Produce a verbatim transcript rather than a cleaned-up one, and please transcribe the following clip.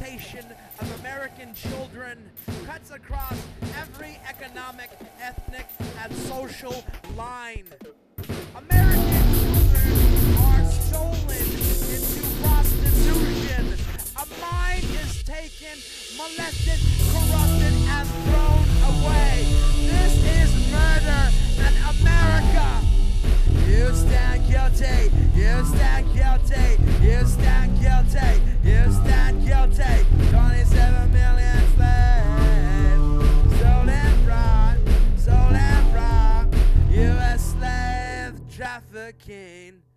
exploitation of American children cuts across every economic, ethnic, and social line. American children are stolen into prostitution. A mind is taken, molested, corrupted, and thrown away. This is murder in America. You stand guilty, you stand guilty, you stand guilty, you stand guilty. twenty-seven million slaves, stolen from, stolen from U S slave trafficking.